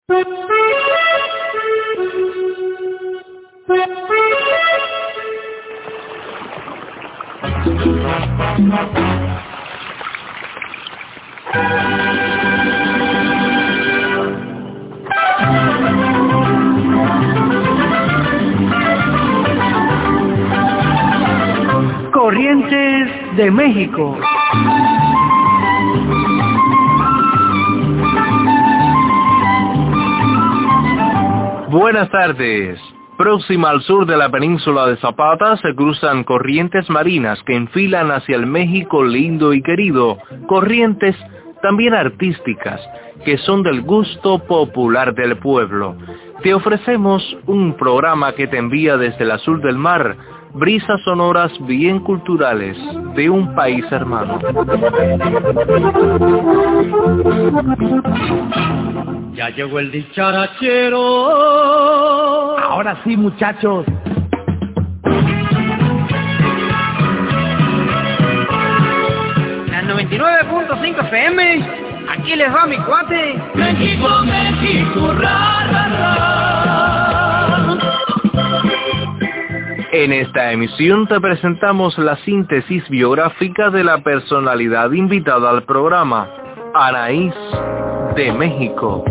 Corrientes de México. Buenas tardes. Próxima al sur de la península de Zapata se cruzan corrientes marinas que enfilan hacia el México lindo y querido, corrientes también artísticas que son del gusto popular del pueblo. Te ofrecemos un programa que te envía desde el azul del mar brisas sonoras bien culturales de un país hermano. Ya llegó el dicharachero. Ahora sí, muchachos. La 99.5 FM, aquí les va mi cuate. México, México, ra, ra, ra. En esta emisión te presentamos la síntesis biográfica de la personalidad invitada al programa, Anaís de México.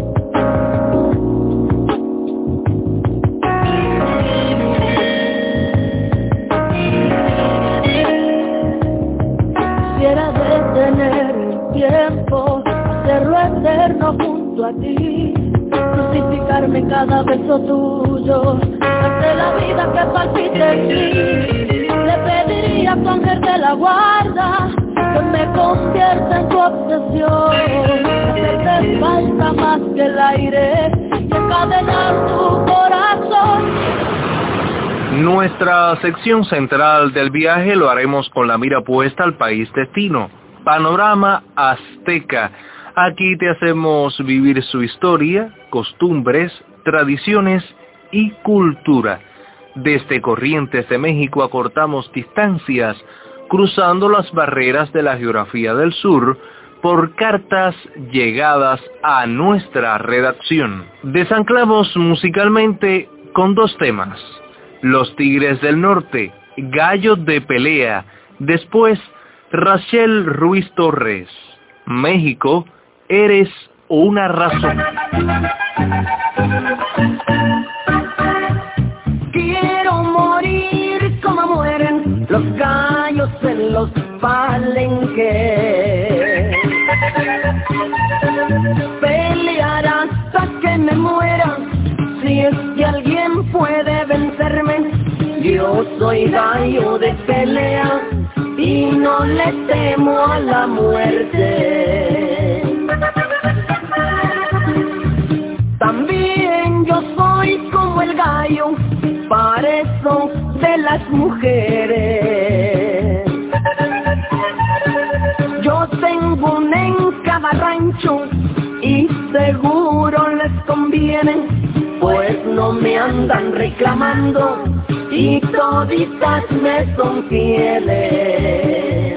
Quisiera detener el tiempo, hacerlo eterno junto a ti, crucificarme cada beso tuyo, darte la vida que palpite en mí. Le pediría a tu ángel de la guarda que me convierta en tu obsesión, hacerte falta más que el aire y encadenar tu corazón. Nuestra sección central del viaje lo haremos con la mira puesta al país destino, Panorama Azteca. Aquí te hacemos vivir su historia, costumbres, tradiciones y cultura. Desde Corrientes de México acortamos distancias, cruzando las barreras de la geografía del sur, por cartas llegadas a nuestra redacción. Desanclamos musicalmente con dos temas: Los Tigres del Norte, Gallo de Pelea. Después, Rachel Ruiz Torres, México, eres una razón. Quiero morir como mueren los gallos en los palenques. Pelear hasta que me muera, si es que alguien puede vencerme. Yo soy gallo de pelea y no le temo a la muerte. También yo soy como el gallo, parezo de las mujeres. Yo tengo una en cada rancho y seguro les conviene, pues no me andan reclamando y toditas me son fieles.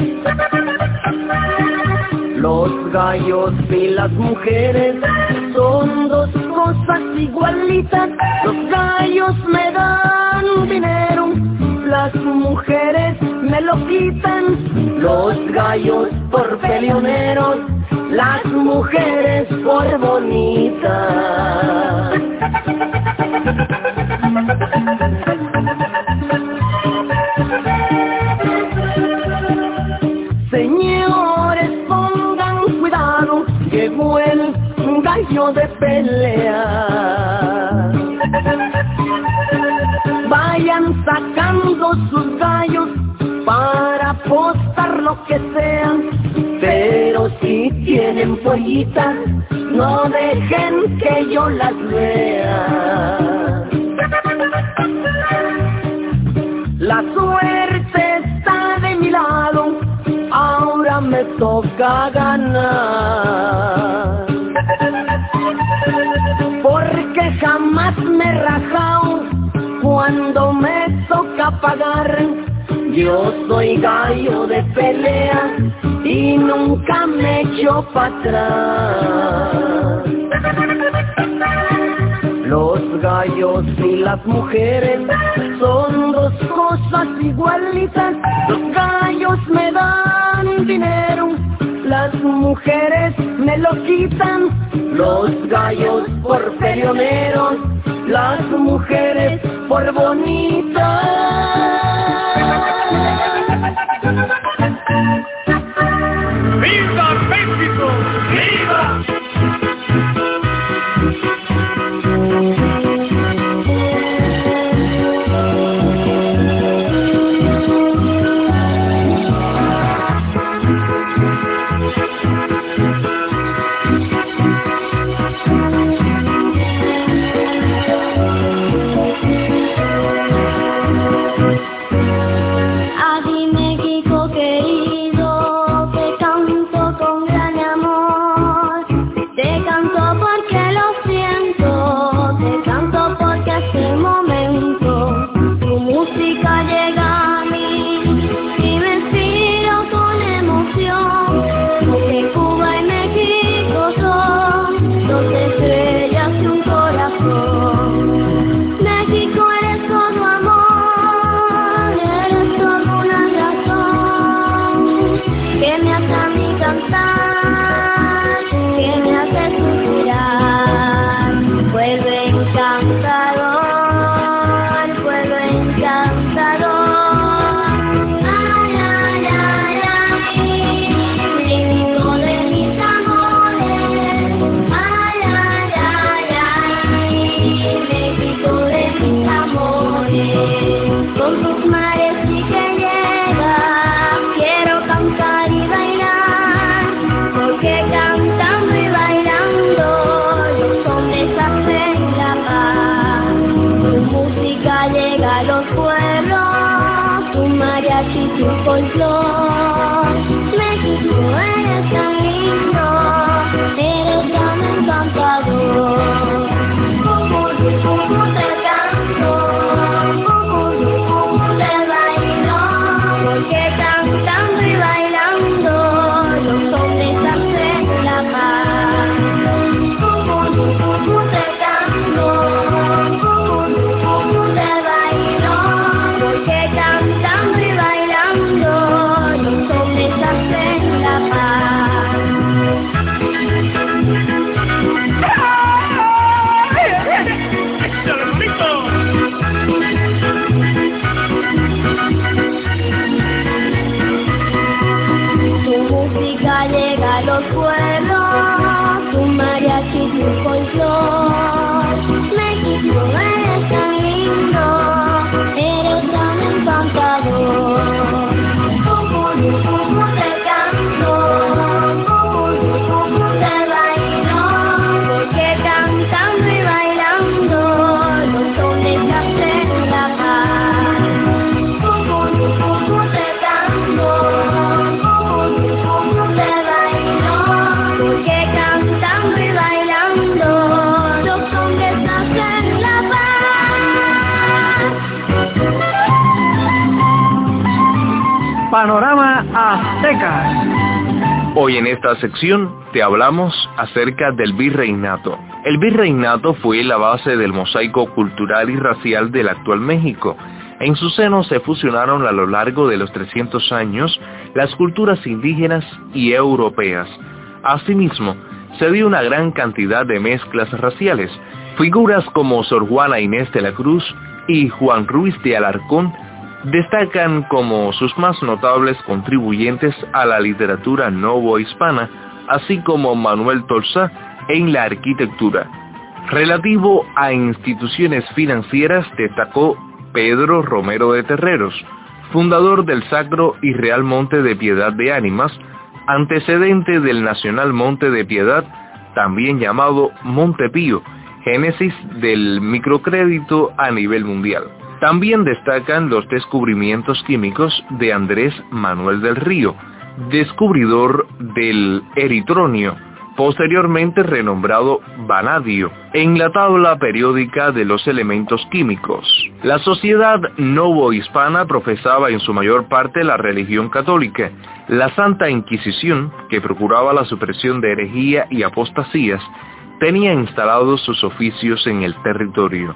Los gallos y las mujeres son dos cosas igualitas. Los gallos me dan dinero, las mujeres me lo quitan. Los gallos por peleoneros, las mujeres por bonitas. Señores, pongan cuidado, llegó el gallo de pelea. Vayan sacando sus gallos para apostar lo que sean, pero si tienen pollitas, no dejen que yo las vea. La suerte está de mi lado, ahora me toca ganar, porque jamás me he rajado cuando me toca pagar. Yo soy gallo de pelea y nunca me echo para atrás. gallos y las mujeres son dos cosas igualitas. Los gallos me dan dinero, las mujeres me lo quitan. Los gallos por peleoneros, las mujeres por bonitas. ¡Viva México! ¡Viva! México eres tan lindo, eres tan encantador. Como te canto, como te bailo, porque cantando y bailando los hombres hacen la paz. Como te canto, como te bailo, porque cantando y bailando los hombres hacen la paz. Tu música llega a los pueblos, tu mariachi, tu folclor. México eres tan lindo, eres tan encantador. Como te canto, como te bailo, porque cantando y bailando los hombres hacen la paz. Como te canto, como te bailo, porque cantando y bailando los hombres hacen la paz. Panorama Azteca. Hoy en esta sección te hablamos acerca del virreinato. El virreinato fue la base del mosaico cultural y racial del actual México. En su seno se fusionaron a lo largo de los 300 años las culturas indígenas y europeas. Asimismo, se dio una gran cantidad de mezclas raciales. Figuras como Sor Juana Inés de la Cruz y Juan Ruiz de Alarcón destacan como sus más notables contribuyentes a la literatura novohispana, así como Manuel Tolsá en la arquitectura. Relativo a instituciones financieras, destacó Pedro Romero de Terreros, fundador del Sacro y Real Monte de Piedad de Ánimas, antecedente del Nacional Monte de Piedad, también llamado Monte Pío, génesis del microcrédito a nivel mundial. También destacan los descubrimientos químicos de Andrés Manuel del Río, descubridor del eritronio, posteriormente renombrado vanadio, en la tabla periódica de los elementos químicos. La sociedad novohispana profesaba en su mayor parte la religión católica. La Santa Inquisición, que procuraba la supresión de herejía y apostasías, tenía instalados sus oficios en el territorio.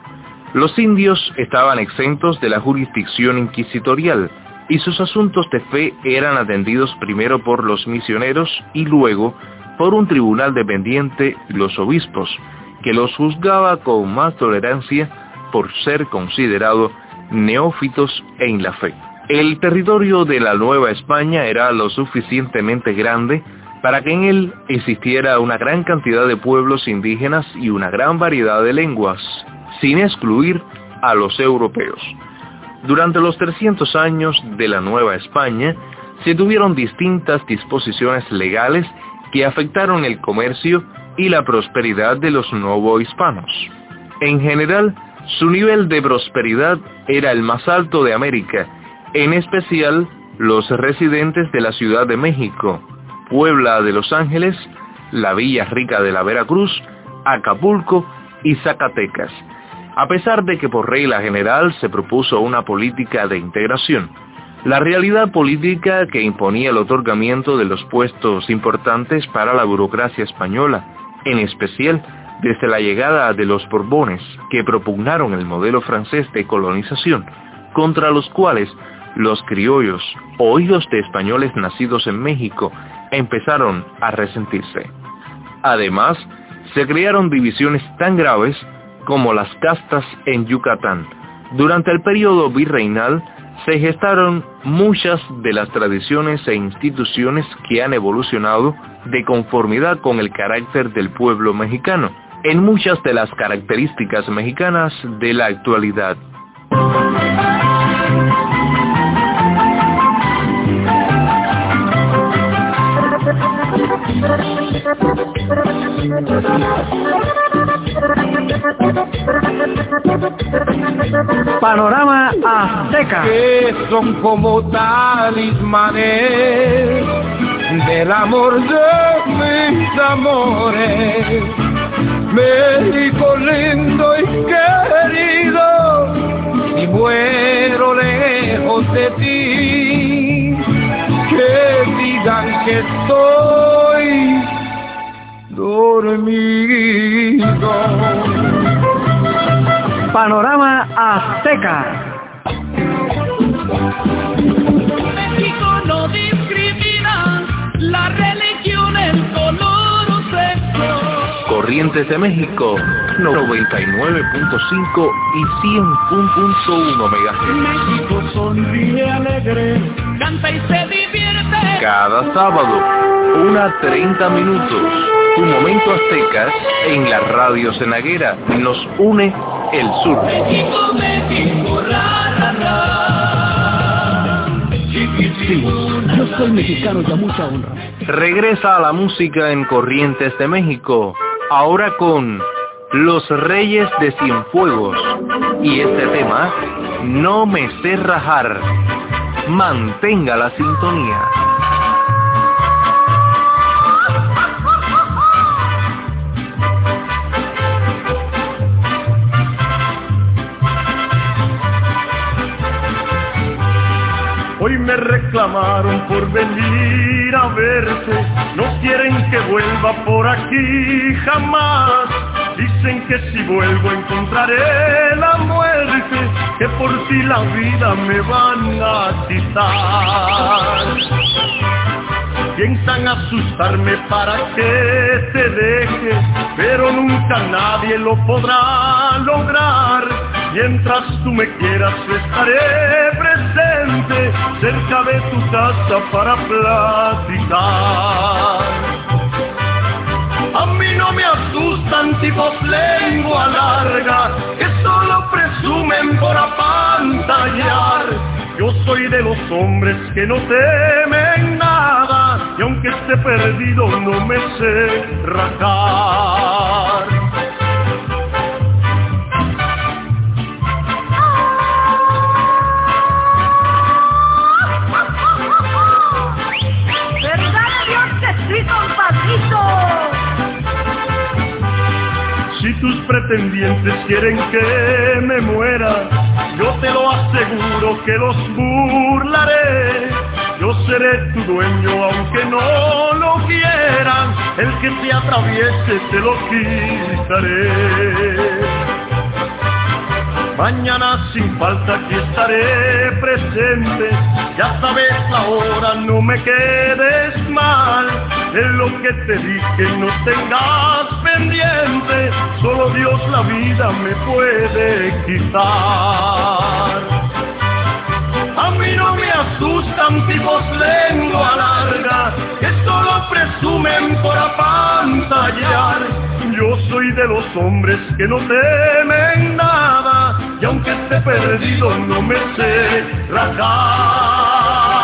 Los indios estaban exentos de la jurisdicción inquisitorial y sus asuntos de fe eran atendidos primero por los misioneros y luego por un tribunal dependiente, los obispos, que los juzgaba con más tolerancia por ser considerados neófitos en la fe. El territorio de la Nueva España era lo suficientemente grande para que en él existiera una gran cantidad de pueblos indígenas y una gran variedad de lenguas, sin excluir a los europeos. Durante los 300 años de la Nueva España, se tuvieron distintas disposiciones legales que afectaron el comercio y la prosperidad de los novohispanos. En general, su nivel de prosperidad era el más alto de América, en especial los residentes de la Ciudad de México, Puebla de Los Ángeles, la Villa Rica de la Veracruz, Acapulco y Zacatecas, a pesar de que por regla general se propuso una política de integración. La realidad política que imponía el otorgamiento de los puestos importantes para la burocracia española, en especial desde la llegada de los Borbones, que propugnaron el modelo francés de colonización, contra los cuales los criollos o hijos de españoles nacidos en México empezaron a resentirse. Además, se crearon divisiones tan graves como las castas en Yucatán. Durante el periodo virreinal se gestaron muchas de las tradiciones e instituciones que han evolucionado de conformidad con el carácter del pueblo mexicano, en muchas de las características mexicanas de la actualidad. Panorama Azteca. Que son como talismanes del amor de mis amores. México lindo y querido, si muero lejos de ti, que digan que estoy dormido. Panorama Azteca. México no discrimina la religión, el color o sexo. Corrientes de México, 99.5 y 100.1 MHz. México sonríe alegre, Canta y se divierte. Cada sábado, 1:30 minutos. Tu momento azteca en la radio cenaguera. Nos une el sur. México, México, ra, ra, ra. Sí, yo soy mexicano y a mucha honra. Regresa a la música en Corrientes de México, ahora con Los Reyes de Cienfuegos y este tema, No me sé rajar. Mantenga la sintonía. hoy me reclamaron por venir a verte, no quieren que vuelva por aquí jamás. Dicen que si vuelvo encontraré la muerte, que por ti la vida me van a quitar. Piensan asustarme para que te deje, pero nunca nadie lo podrá lograr. Mientras tú me quieras estaré presente cerca de tu casa para platicar. A mí no me asustan tipos lengua larga que solo presumen por apantallar. Yo soy de los hombres que no temen nada y aunque esté perdido no me sé rajar. Si tus pretendientes quieren que me muera, yo te lo aseguro que los burlaré. Yo seré tu dueño aunque no lo quieran, el que te atraviese te lo quitaré. Mañana sin falta aquí estaré presente. Ya sabes la hora, no me quedes mal. Es lo que te dije, no tengas pendiente. Solo Dios la vida me puede quitar. A mí no me asustan tipos lengua larga que solo presumen por apantallar. Yo soy de los hombres que no temen nada, y aunque esté perdido no me sé rajar.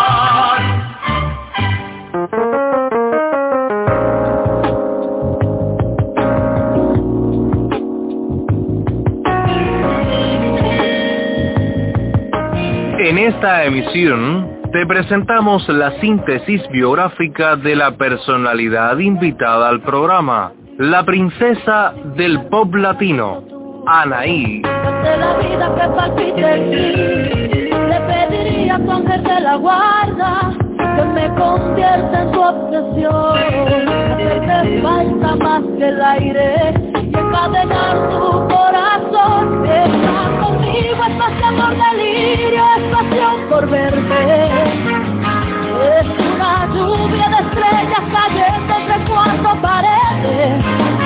En esta emisión te presentamos la síntesis biográfica de la personalidad invitada al programa, la princesa del pop latino, Anaí. De la vida que palpite en mí, le pediría a tu ángel de la guarda que me convierta en tu obsesión. Hacerte falta más que el aire y encadenar tu corazón. Está conmigo, es pasión por delirio, es pasión por verte. Es una lluvia de estrellas cayendo entre cuatro paredes.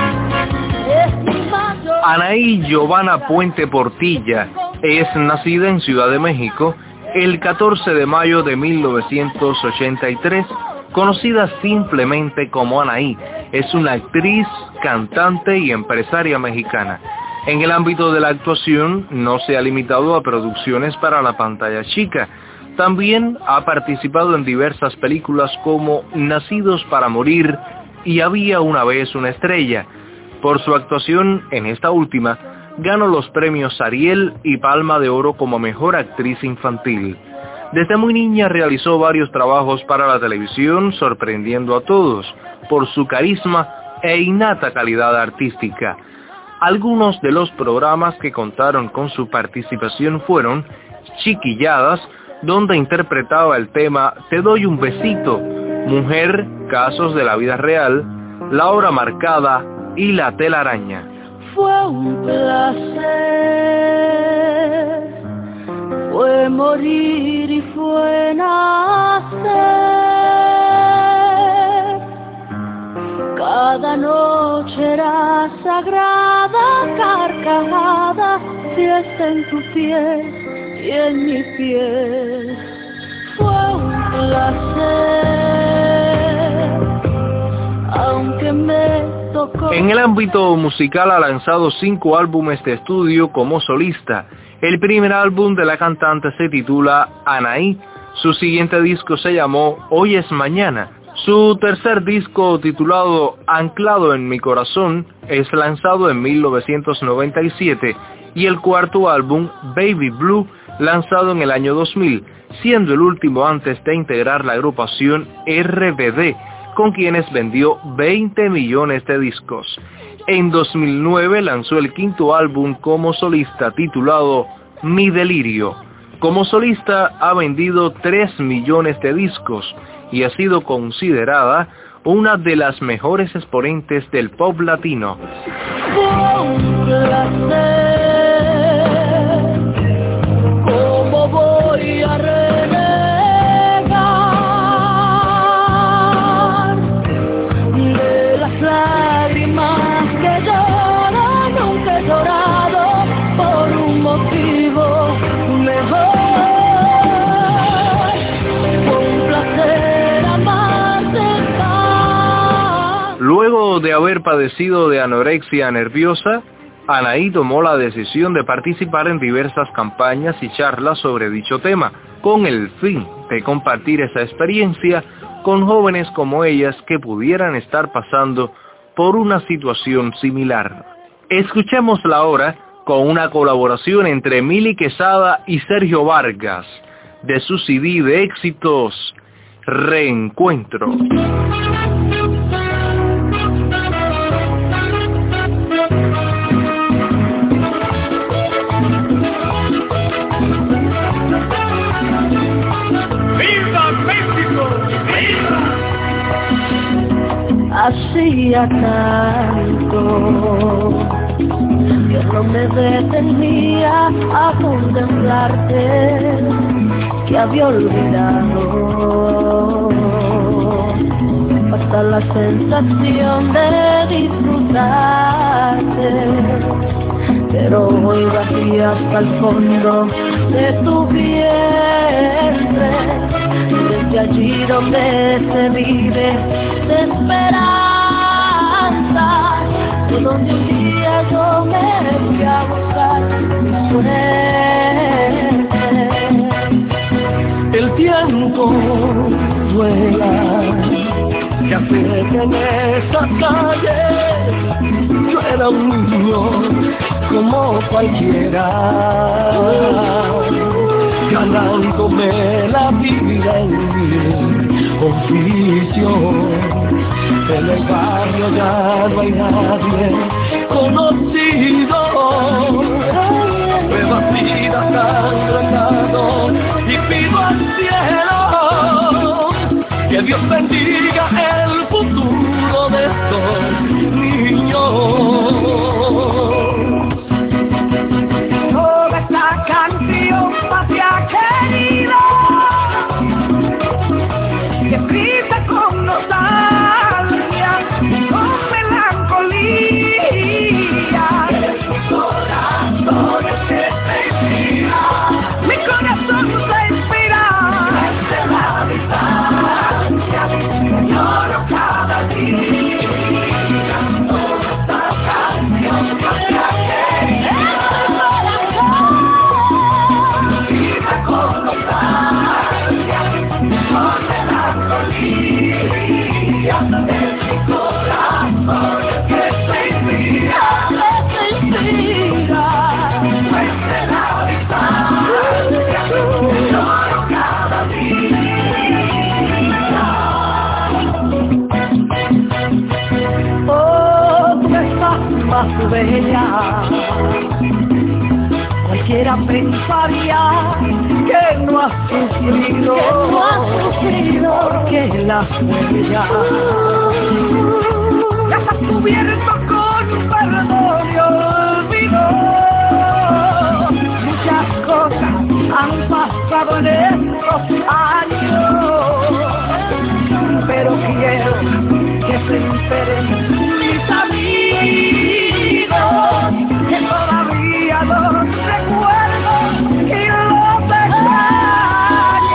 Anaí Giovanna Puente Portilla es nacida en Ciudad de México el 14 de mayo de 1983, conocida simplemente como Anaí. Es una actriz, cantante y empresaria mexicana. En el ámbito de la actuación no se ha limitado a producciones para la pantalla chica. También ha participado en diversas películas como Nacidos para Morir y Había una vez una estrella. Por su actuación en esta última, ganó los premios Ariel y Palma de Oro como mejor actriz infantil. Desde muy niña realizó varios trabajos para la televisión, sorprendiendo a todos por su carisma e innata calidad artística. Algunos de los programas que contaron con su participación fueron Chiquilladas, donde interpretaba el tema Te doy un besito, Mujer, Casos de la vida real, La hora marcada y La telaraña. Fue un placer, fue morir y fue nacer. Cada noche era sagrada, carcajada, fiesta en tu piel y en mi piel. Fue un placer, aunque me tocó. En el ámbito musical ha lanzado 5 álbumes de estudio como solista. El primer álbum de la cantante se titula Anaí. Su siguiente disco se llamó Hoy es Mañana. Su tercer disco, titulado Anclado en mi corazón, es lanzado en 1997, y el cuarto álbum, Baby Blue, lanzado en el año 2000, siendo el último antes de integrar la agrupación RBD, con quienes vendió 20 millones de discos. En 2009 lanzó el quinto álbum como solista, titulado Mi Delirio. Como solista ha vendido 3 millones de discos y ha sido considerada una de las mejores exponentes del pop latino. ¿Cómo voy a renegar de las lágrimas que lloro? Nunca he llorado por un motivo mejor. Luego de haber padecido de anorexia nerviosa, Anaí tomó la decisión de participar en diversas campañas y charlas sobre dicho tema, con el fin de compartir esa experiencia con jóvenes como ellas que pudieran estar pasando por una situación similar. Escuchémosla ahora con una colaboración entre Mili Quesada y Sergio Vargas, de su CD de éxitos, Reencuentro. Hacía tanto que no me detenía a a contemplarte que había olvidado hasta la sensación de disfrutarte, pero hoy vacía hasta el fondo de tu vientre, desde allí donde se vive de esperanza, de donde un día yo me fui a buscar mi suerte. El tiempo vuela, que hace que en esa calle yo era un niño como cualquiera, ganándome la vida en mi oficio. En el barrio ya no hay nadie conocido, nuevas vidas han brotado y pido al cielo que Dios bendiga el futuro de estos niños. Toda esta canción, patria querida, que escrita con nostalgia y con melancolía. Corazón se inspira, mi corazón se inspira. Desde la distancia lloro cada día. Toda esta canción, patria querida, escrita con nostalgia, con melancolía. Es mi corazón que se inspira, desde la distancia lloro cada día. Oh, tú estás más bella, cualquiera pensaría que no has sufrido, porque las huellas las has cubierto con perdón y olvido. muchas cosas han pasado en estos años, pero quiero que se enteren mis amigos que todavía los recuerdo y los extraño.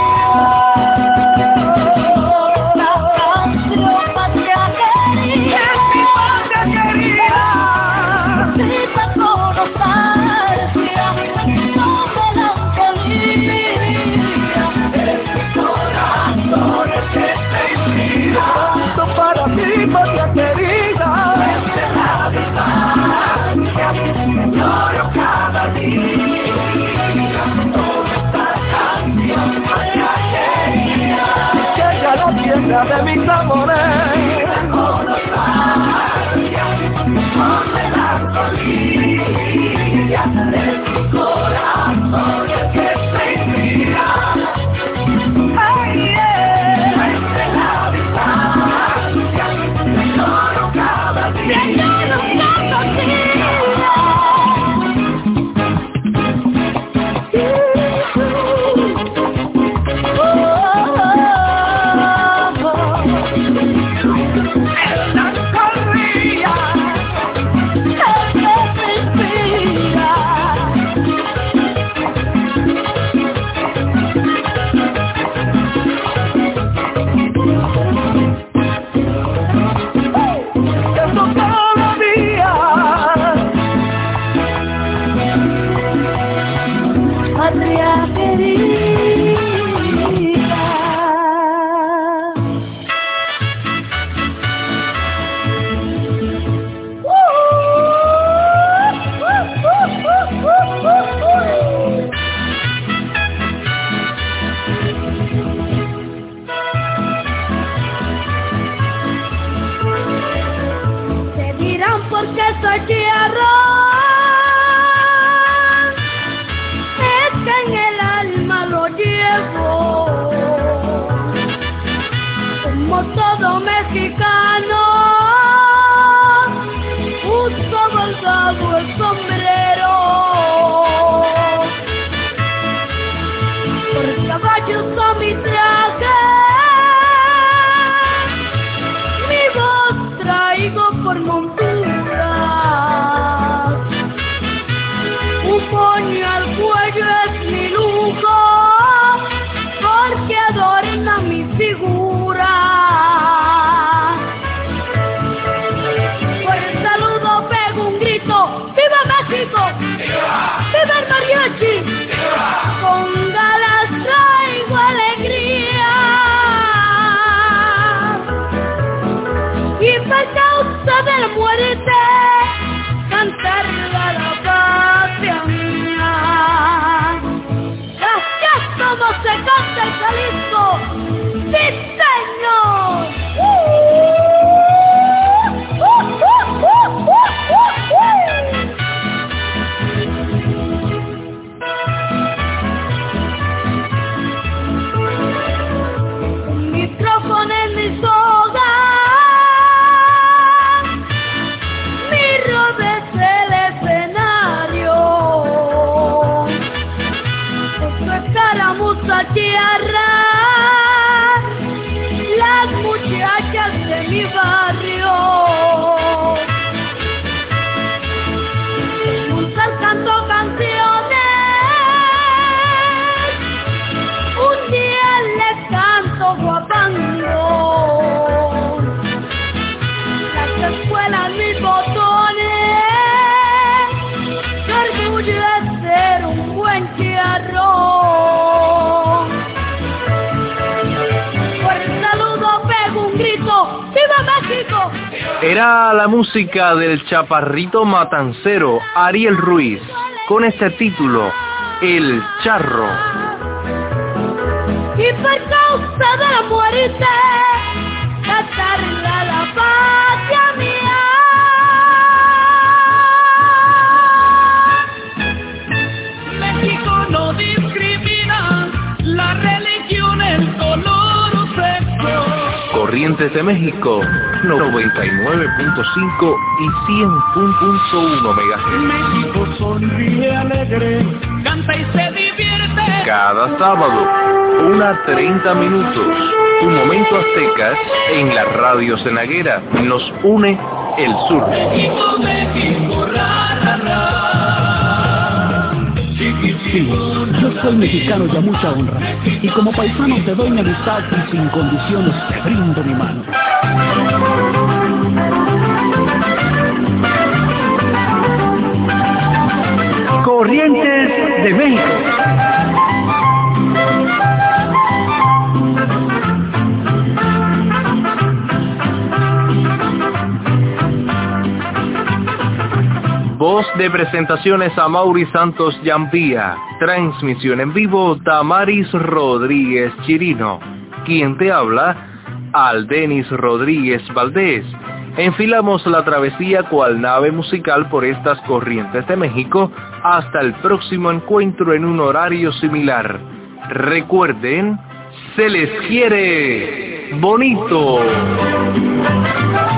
La canción patria querida, Es mi patria querida, escrita con nostalgia, con melancolía. es mi corazón el que se inspira. Esto para ti, patria querida, Desde la distancia lloro cada día. Toda esta canción, patria querida, llega la tierra de mis amores. con nostalgia, con melancolía. Es mi corazón el que se inspira. Ay, desde la distancia lloro cada día. Patria querida. Se dirán porque soy tierra, es que en el alma lo llevo, como todo mexicano, uso bordado el sombrero. Era la música del chaparrito matancero Ariel Ruiz, con este título, El Charro. Y por causa de la muerte, cantarle a la patria mía. México no discrimina la religión, el color o sexo. Corrientes de México, 99.5 y 100.1 MHz. México sonríe alegre, canta y se divierte. Cada sábado, 1:30 minutos. Un momento aztecas en la radio cenaguera. Nos une el sur. México, México, ra, ra, ra. Sí, yo soy mexicano y a mucha honra. Y como paisano te doy mi amistad y sin condiciones te brindo mi mano. Corrientes de México. Voz de presentaciones a Mauri Santos Yampía. Transmisión en vivo Damaris Rodríguez Chirino. Quien te habla, Aldenis Rodríguez Valdés. Enfilamos la travesía cual nave musical por estas corrientes de México hasta el próximo encuentro en un horario similar. Recuerden, se les quiere bonito.